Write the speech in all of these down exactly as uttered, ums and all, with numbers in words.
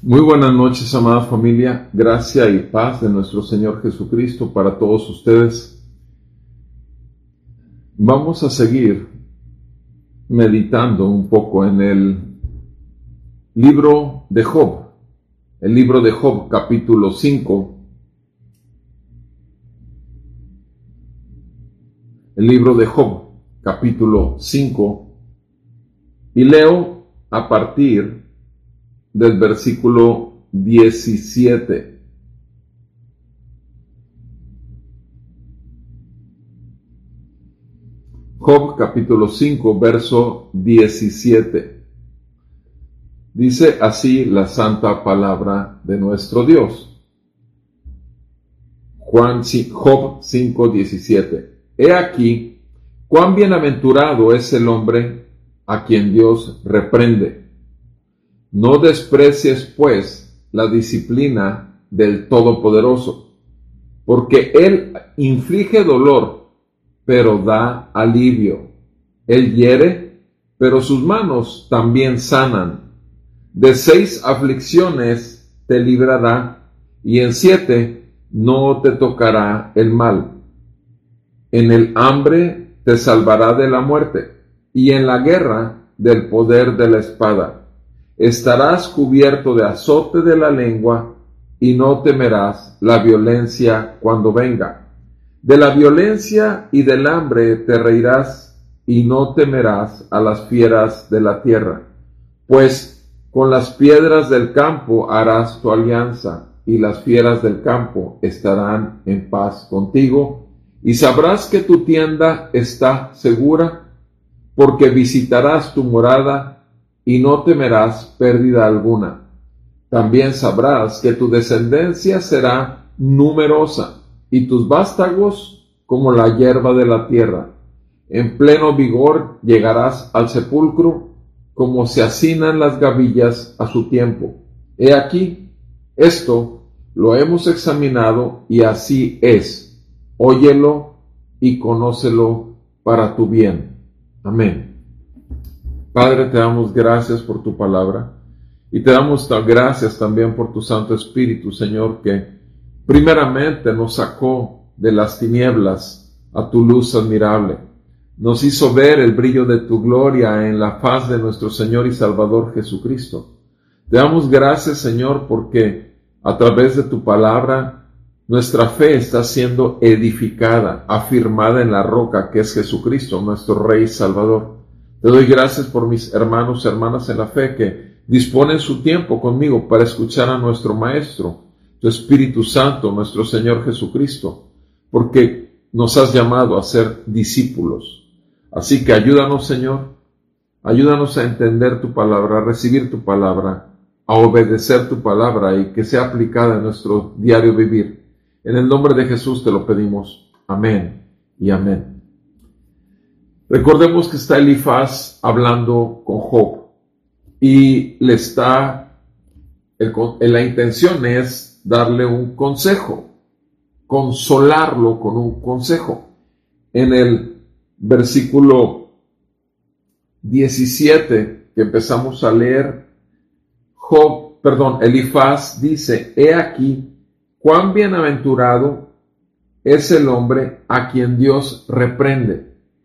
Muy buenas noches, amada familia. Gracia y paz de nuestro Señor Jesucristo para todos ustedes. Vamos a seguir meditando un poco en el libro de Job. El libro de Job, capítulo cinco. El libro de Job, capítulo cinco. Y leo a partir del versículo diecisiete. Job capítulo cinco, verso diecisiete. Dice así la santa palabra de nuestro Dios. Juan, Job cinco, diecisiete. He aquí, cuán bienaventurado es el hombre a quien Dios reprende. No desprecies, pues, la disciplina del Todopoderoso, porque Él inflige dolor, pero da alivio. Él hiere, pero sus manos también sanan. De seis aflicciones te librará, y en siete no te tocará el mal. En el hambre te salvará de la muerte, y en la guerra del poder de la espada. Estarás cubierto de azote de la lengua, y no temerás la violencia cuando venga. De la violencia y del hambre te reirás, y no temerás a las fieras de la tierra. Pues con las piedras del campo harás tu alianza, y las fieras del campo estarán en paz contigo, y sabrás que tu tienda está segura, porque visitarás tu morada, y no temerás pérdida alguna. También sabrás que tu descendencia será numerosa, y tus vástagos como la hierba de la tierra. En pleno vigor llegarás al sepulcro, como se hacinan las gavillas a su tiempo. He aquí, esto lo hemos examinado, y así es. Óyelo y conócelo para tu bien. Amén. Padre, te damos gracias por tu palabra y te damos gracias también por tu Santo Espíritu, Señor, que primeramente nos sacó de las tinieblas a tu luz admirable. Nos hizo ver el brillo de tu gloria en la faz de nuestro Señor y Salvador Jesucristo. Te damos gracias, Señor, porque a través de tu palabra nuestra fe está siendo edificada, afirmada en la roca que es Jesucristo, nuestro Rey y Salvador. Te doy gracias por mis hermanos y hermanas en la fe que disponen su tiempo conmigo para escuchar a nuestro Maestro, tu Espíritu Santo, nuestro Señor Jesucristo, porque nos has llamado a ser discípulos. Así que ayúdanos, Señor, ayúdanos a entender tu palabra, a recibir tu palabra, a obedecer tu palabra y que sea aplicada en nuestro diario vivir. En el nombre de Jesús te lo pedimos. Amén y amén. Recordemos que está Elifaz hablando con Job y le está, el, la intención es darle un consejo, consolarlo con un consejo. En el versículo diecisiete que empezamos a leer, Job, perdón, Elifaz dice, he aquí, cuán bienaventurado es el hombre a quien Dios reprende.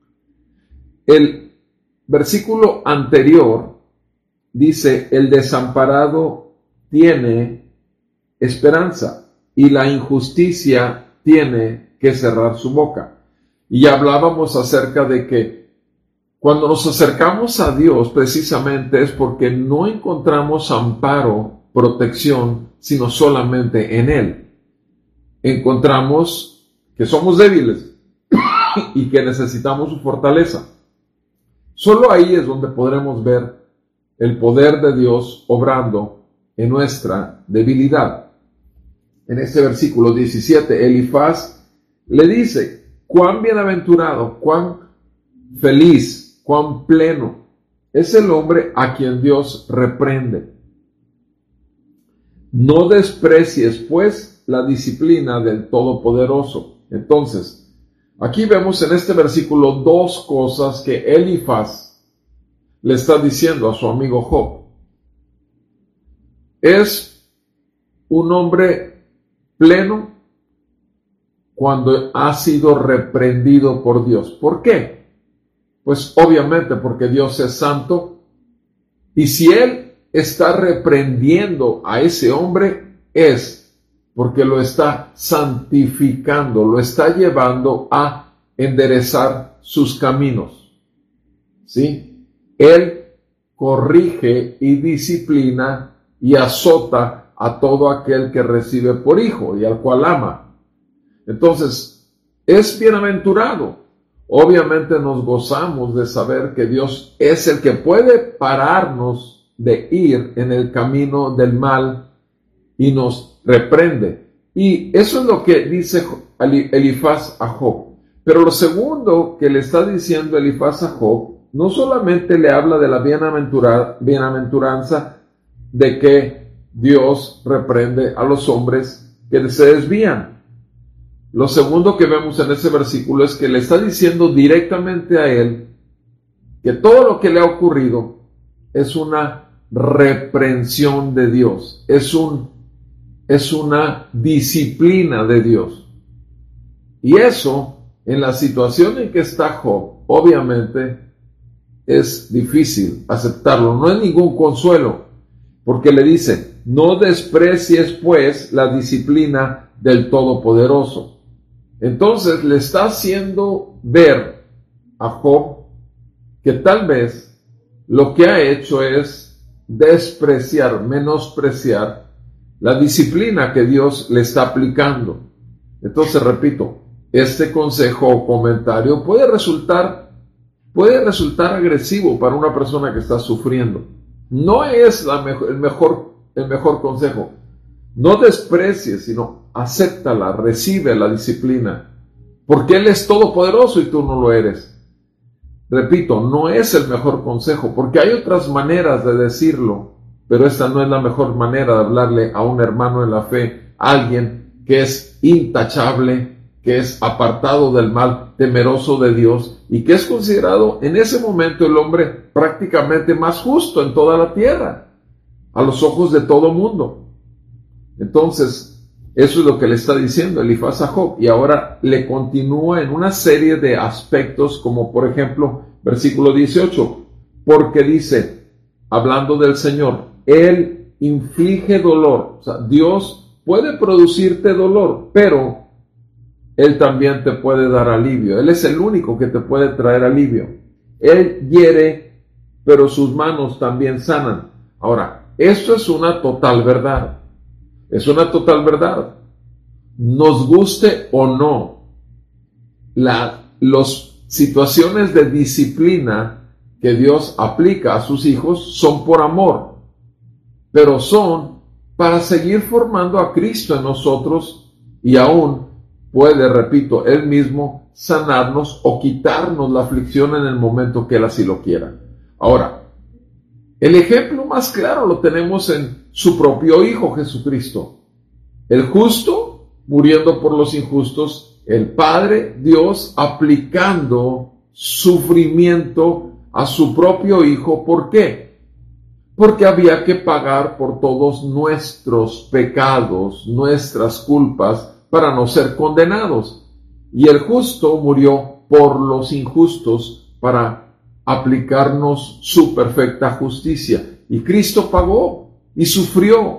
El versículo anterior dice, el desamparado tiene esperanza y la injusticia tiene que cerrar su boca. Y ya hablábamos acerca de que cuando nos acercamos a Dios precisamente es porque no encontramos amparo, protección, sino solamente en Él. Encontramos que somos débiles y que necesitamos su fortaleza. Solo ahí es donde podremos ver el poder de Dios obrando en nuestra debilidad. En este versículo diecisiete, Elifaz le dice, cuán bienaventurado, cuán feliz, cuán pleno es el hombre a quien Dios reprende. No desprecies, pues, la disciplina del Todopoderoso. Entonces, aquí vemos en este versículo dos cosas que Elifaz le está diciendo a su amigo Job. Es un hombre pleno cuando ha sido reprendido por Dios. ¿Por qué? Pues obviamente porque Dios es santo, y si Él está reprendiendo a ese hombre es porque lo está santificando, lo está llevando a enderezar sus caminos. ¿Sí? Él corrige y disciplina y azota a todo aquel que recibe por hijo y al cual ama. Entonces, es bienaventurado. Obviamente nos gozamos de saber que Dios es el que puede pararnos de ir en el camino del mal y nos reprende. Y eso es lo que dice Elifaz a Job. Pero lo segundo que le está diciendo Elifaz a Job, no solamente le habla de la bienaventura, bienaventuranza de que Dios reprende a los hombres que se desvían. Lo segundo que vemos en ese versículo es que le está diciendo directamente a él que todo lo que le ha ocurrido es una reprensión de Dios, es un, es una disciplina de Dios. Y eso, en la situación en que está Job, obviamente es difícil aceptarlo, no hay ningún consuelo, porque le dice, no desprecies pues la disciplina del Todopoderoso. Entonces le está haciendo ver a Job que tal vez lo que ha hecho es despreciar, menospreciar la disciplina que Dios le está aplicando. Entonces, repito, este consejo o comentario puede resultar, puede resultar agresivo para una persona que está sufriendo. No es la mejor, el, mejor, el mejor consejo. No desprecies, sino acéptala, recibe la disciplina, porque Él es todopoderoso y tú no lo eres. Repito, no es el mejor consejo, porque hay otras maneras de decirlo, pero esta no es la mejor manera de hablarle a un hermano en la fe, a alguien que es intachable, que es apartado del mal, temeroso de Dios, y que es considerado en ese momento el hombre prácticamente más justo en toda la tierra, a los ojos de todo mundo. Entonces, eso es lo que le está diciendo Elifaz a Job, y ahora le continúa en una serie de aspectos, como por ejemplo, versículo dieciocho, porque dice, hablando del Señor, Él inflige dolor. O sea, Dios puede producirte dolor, pero Él también te puede dar alivio. Él es el único que te puede traer alivio. Él hiere, pero sus manos también sanan. Ahora, esto es una total verdad. Es una total verdad. Nos guste o no, la, las situaciones de disciplina que Dios aplica a sus hijos son por amor, pero son para seguir formando a Cristo en nosotros, y aún puede, repito, Él mismo sanarnos o quitarnos la aflicción en el momento que Él así lo quiera. Ahora, el ejemplo más claro lo tenemos en su propio Hijo Jesucristo. El justo muriendo por los injustos, el Padre Dios aplicando sufrimiento a su propio Hijo. ¿Por qué? Porque había que pagar por todos nuestros pecados, nuestras culpas, para no ser condenados. Y el justo murió por los injustos para aplicarnos su perfecta justicia. Y Cristo pagó y sufrió.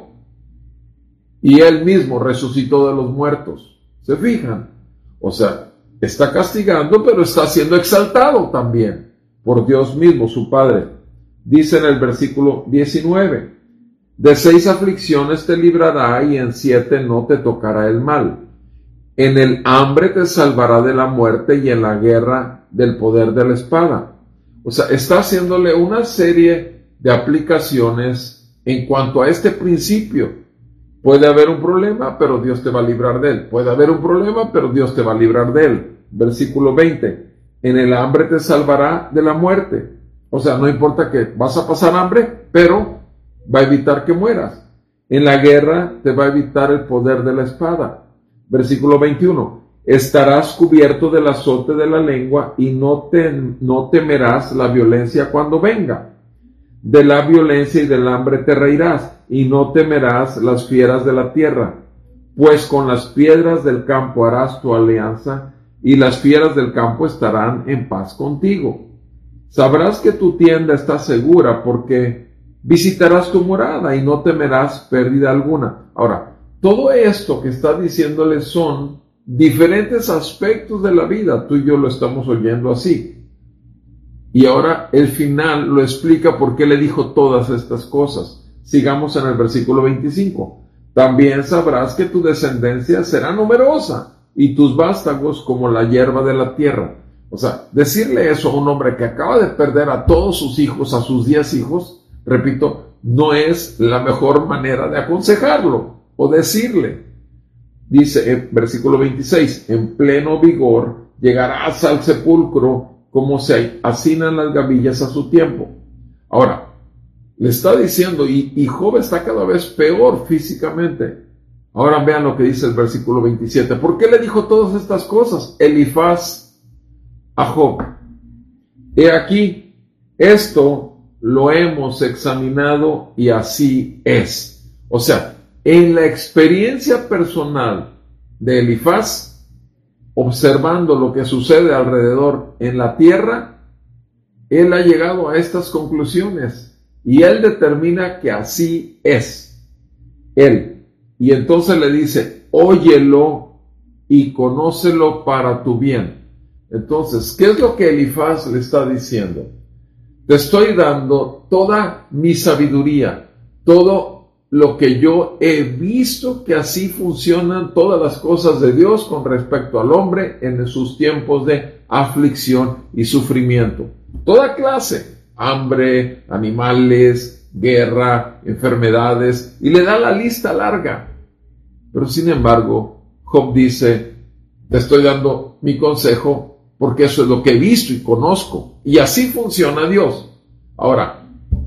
Y Él mismo resucitó de los muertos. ¿Se fijan? O sea, está castigando, pero está siendo exaltado también por Dios mismo, su Padre. Dice en el versículo diecinueve, de seis aflicciones te librará y en siete no te tocará el mal. En el hambre te salvará de la muerte y en la guerra del poder de la espada. O sea, está haciéndole una serie de aplicaciones en cuanto a este principio. Puede haber un problema, pero Dios te va a librar de él. Puede haber un problema, pero Dios te va a librar de él. Versículo veinte. En el hambre te salvará de la muerte. O sea, no importa que vas a pasar hambre, pero va a evitar que mueras. En la guerra te va a evitar el poder de la espada. Versículo veintiuno. Estarás cubierto del azote de la lengua y no, te, no temerás la violencia cuando venga. De la violencia y del hambre te reirás, y no temerás las fieras de la tierra, pues con las piedras del campo harás tu alianza, y las fieras del campo estarán en paz contigo. Sabrás que tu tienda está segura, porque visitarás tu morada, y no temerás pérdida alguna. Ahora, todo esto que está diciéndole son diferentes aspectos de la vida. Tú y yo lo estamos oyendo así. Y ahora el final lo explica por qué le dijo todas estas cosas. Sigamos en el versículo veinticinco. También sabrás que tu descendencia será numerosa y tus vástagos como la hierba de la tierra. O sea, decirle eso a un hombre que acaba de perder a todos sus hijos, a sus diez hijos, repito, no es la mejor manera de aconsejarlo o decirle. Dice en versículo veintiséis, en pleno vigor llegarás al sepulcro como se hacinan las gavillas a su tiempo. Ahora, le está diciendo, y, y Job está cada vez peor físicamente. Ahora vean lo que dice el versículo veintisiete. ¿Por qué le dijo todas estas cosas Elifaz a Job? He aquí, esto lo hemos examinado y así es. O sea, en la experiencia personal de Elifaz, observando lo que sucede alrededor en la tierra, él ha llegado a estas conclusiones y él determina que así es. Él. Y entonces le dice, óyelo y conócelo para tu bien. Entonces, ¿qué es lo que Elifaz le está diciendo? Te estoy dando toda mi sabiduría, todo lo que yo he visto que así funcionan todas las cosas de Dios con respecto al hombre en sus tiempos de aflicción y sufrimiento. Toda clase, hambre, animales, guerra, enfermedades, y le da la lista larga. Pero sin embargo, Job dice, te estoy dando mi consejo porque eso es lo que he visto y conozco, y así funciona Dios. Ahora,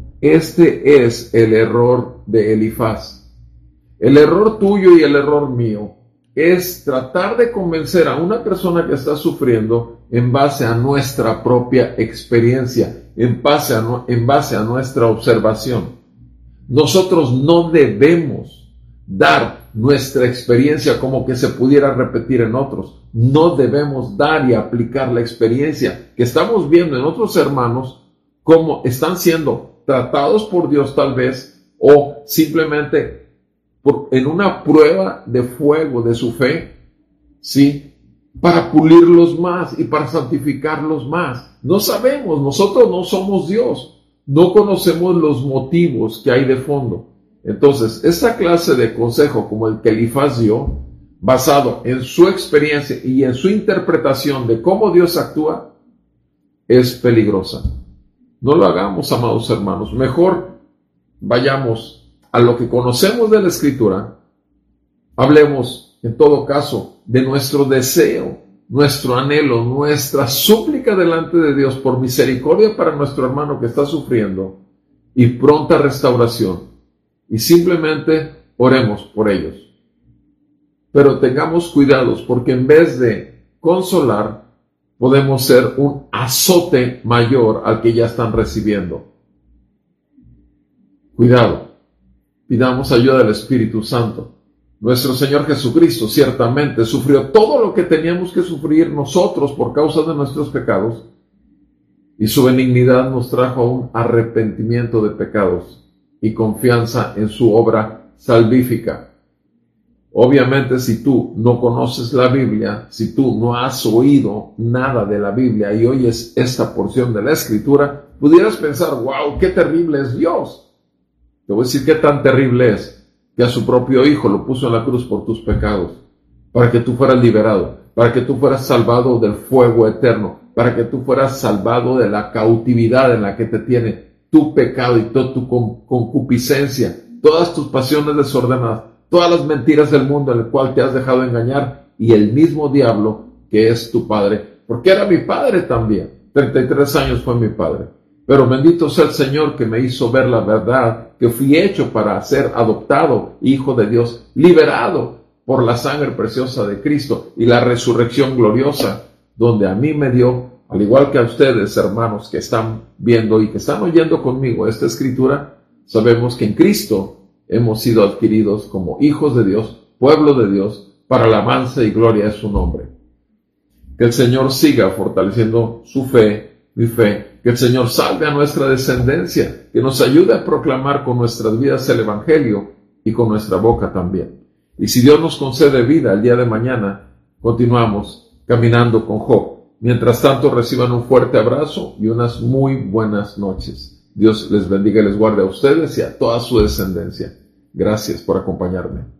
este es el error de Elifaz. El error tuyo y el error mío es tratar de convencer a una persona que está sufriendo en base a nuestra propia experiencia, en base a, en base a nuestra observación. Nosotros no debemos dar nuestra experiencia como que se pudiera repetir en otros. No debemos dar y aplicar la experiencia que estamos viendo en otros hermanos como están siendo tratados por Dios tal vez, o simplemente por, en una prueba de fuego de su fe, ¿sí? Para pulirlos más y para santificarlos más. No sabemos, nosotros no somos Dios, no conocemos los motivos que hay de fondo. Entonces, esta clase de consejo como el que Elifaz dio, basado en su experiencia y en su interpretación de cómo Dios actúa, es peligrosa. No lo hagamos, amados hermanos. Mejor vayamos a lo que conocemos de la Escritura. Hablemos, en todo caso, de nuestro deseo, nuestro anhelo, nuestra súplica delante de Dios por misericordia para nuestro hermano que está sufriendo y pronta restauración. Y simplemente oremos por ellos. Pero tengamos cuidados, porque en vez de consolar, podemos ser un azote mayor al que ya están recibiendo. Cuidado, pidamos ayuda del Espíritu Santo. Nuestro Señor Jesucristo ciertamente sufrió todo lo que teníamos que sufrir nosotros por causa de nuestros pecados, y su benignidad nos trajo a un arrepentimiento de pecados y confianza en su obra salvífica. Obviamente, si tú no conoces la Biblia, si tú no has oído nada de la Biblia y oyes esta porción de la Escritura, pudieras pensar, wow, qué terrible es Dios. Te voy a decir qué tan terrible es, que a su propio Hijo lo puso en la cruz por tus pecados, para que tú fueras liberado, para que tú fueras salvado del fuego eterno, para que tú fueras salvado de la cautividad en la que te tiene tu pecado y toda tu concupiscencia, todas tus pasiones desordenadas, todas las mentiras del mundo en el cual te has dejado engañar, y el mismo diablo que es tu padre, porque era mi padre también. treinta y tres años fue mi padre, pero bendito sea el Señor que me hizo ver la verdad, que fui hecho para ser adoptado, hijo de Dios, liberado por la sangre preciosa de Cristo y la resurrección gloriosa, donde a mí me dio Al igual que a ustedes, hermanos, que están viendo y que están oyendo conmigo esta escritura, sabemos que en Cristo hemos sido adquiridos como hijos de Dios, pueblo de Dios, para alabanza y gloria de su nombre. Que el Señor siga fortaleciendo su fe, mi fe, que el Señor salve a nuestra descendencia, que nos ayude a proclamar con nuestras vidas el Evangelio y con nuestra boca también. Y si Dios nos concede vida el día de mañana, continuamos caminando con Job. Mientras tanto, reciban un fuerte abrazo y unas muy buenas noches. Dios les bendiga y les guarde a ustedes y a toda su descendencia. Gracias por acompañarme.